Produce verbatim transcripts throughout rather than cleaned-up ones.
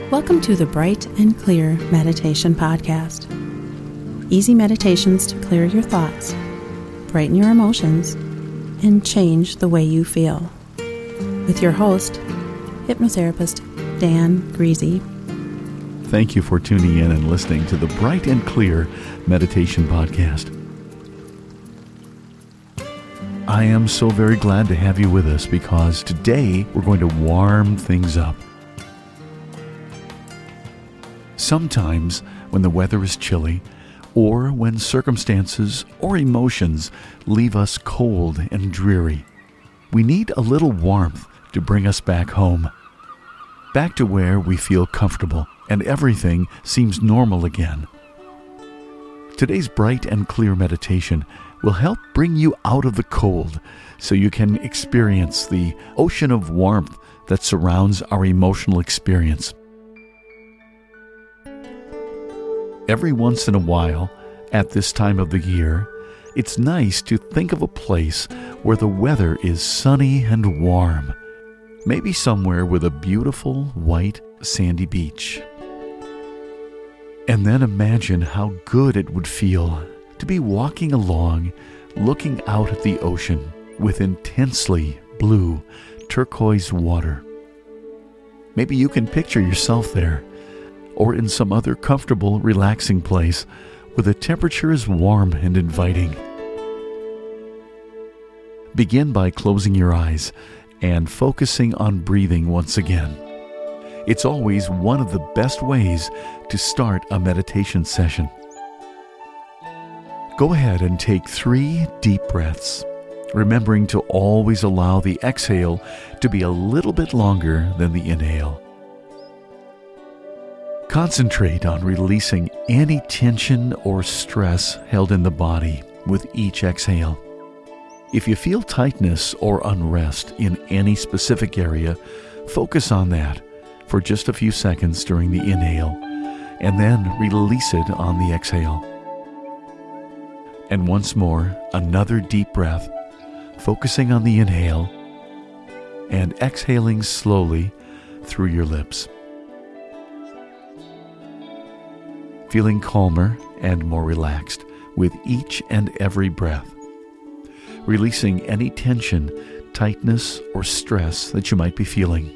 Welcome to the Bright and Clear Meditation Podcast. Easy meditations to clear your thoughts, brighten your emotions, and change the way you feel. With your host, hypnotherapist Dan Greasy. Thank you for tuning in and listening to the Bright and Clear Meditation Podcast. I am so very glad to have you with us because today we're going to warm things up. Sometimes when the weather is chilly, or when circumstances or emotions leave us cold and dreary, we need a little warmth to bring us back home, back to where we feel comfortable and everything seems normal again. Today's bright and clear meditation will help bring you out of the cold so you can experience the ocean of warmth that surrounds our emotional experience. Every once in a while, at this time of the year, it's nice to think of a place where the weather is sunny and warm, maybe somewhere with a beautiful white sandy beach. And then imagine how good it would feel to be walking along, looking out at the ocean with intensely blue, turquoise water. Maybe you can picture yourself there, or in some other comfortable, relaxing place where the temperature is warm and inviting. Begin by closing your eyes and focusing on breathing once again. It's always one of the best ways to start a meditation session. Go ahead and take three deep breaths, remembering to always allow the exhale to be a little bit longer than the inhale. Concentrate on releasing any tension or stress held in the body with each exhale. If you feel tightness or unrest in any specific area, focus on that for just a few seconds during the inhale, and then release it on the exhale. And once more, another deep breath, focusing on the inhale and exhaling slowly through your lips. Feeling calmer and more relaxed with each and every breath, releasing any tension, tightness, or stress that you might be feeling.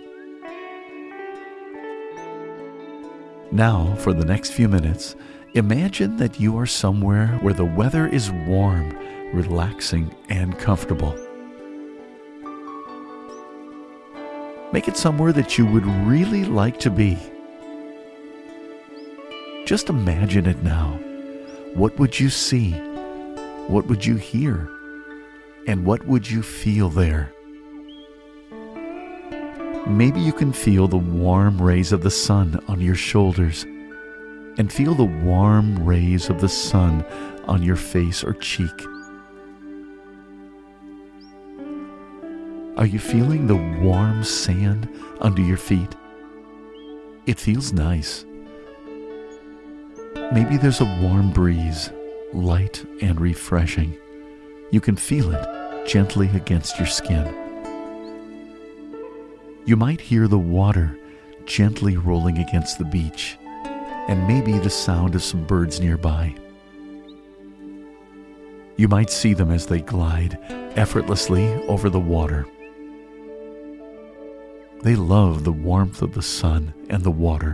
Now, for the next few minutes, imagine that you are somewhere where the weather is warm, relaxing, and comfortable. Make it somewhere that you would really like to be. Just imagine it now. What would you see? What would you hear? And what would you feel there? Maybe you can feel the warm rays of the sun on your shoulders, and feel the warm rays of the sun on your face or cheek. Are you feeling the warm sand under your feet? It feels nice. Maybe there's a warm breeze, light and refreshing. You can feel it gently against your skin. You might hear the water gently rolling against the beach, and maybe the sound of some birds nearby. You might see them as they glide effortlessly over the water. They love the warmth of the sun and the water.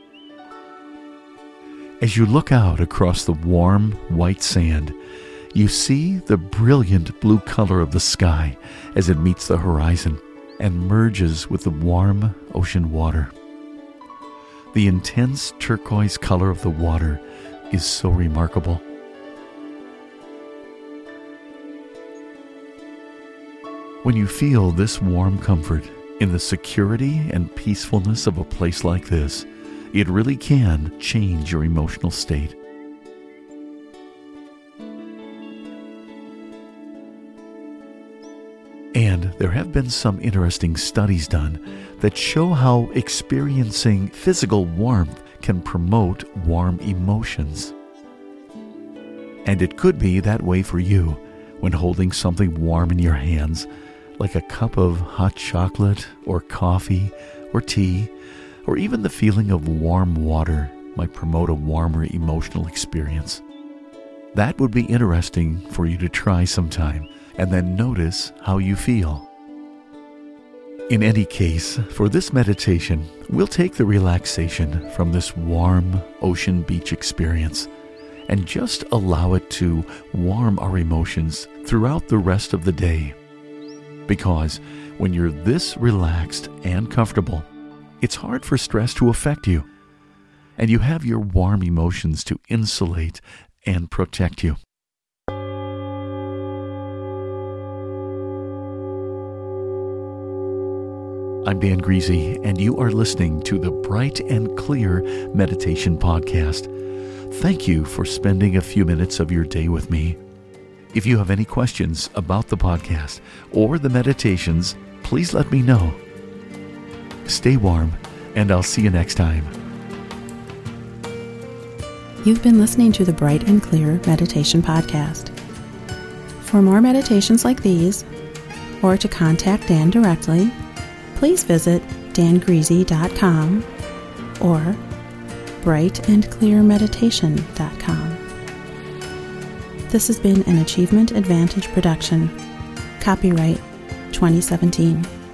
As you look out across the warm, white sand, you see the brilliant blue color of the sky as it meets the horizon and merges with the warm ocean water. The intense turquoise color of the water is so remarkable. When you feel this warm comfort in the security and peacefulness of a place like this, it really can change your emotional state. And there have been some interesting studies done that show how experiencing physical warmth can promote warm emotions. And it could be that way for you when holding something warm in your hands, like a cup of hot chocolate or coffee or tea, or even the feeling of warm water might promote a warmer emotional experience. That would be interesting for you to try sometime, and then notice how you feel. In any case, for this meditation, we'll take the relaxation from this warm ocean beach experience and just allow it to warm our emotions throughout the rest of the day. Because when you're this relaxed and comfortable, it's hard for stress to affect you, and you have your warm emotions to insulate and protect you. I'm Dan Greasy, and you are listening to the Bright and Clear Meditation Podcast. Thank you for spending a few minutes of your day with me. If you have any questions about the podcast or the meditations, please let me know. Stay warm, and I'll see you next time. You've been listening to the Bright and Clear Meditation Podcast. For more meditations like these, or to contact Dan directly, please visit dan greasy dot com or bright and clear meditation dot com. This has been an Achievement Advantage production. Copyright twenty seventeen.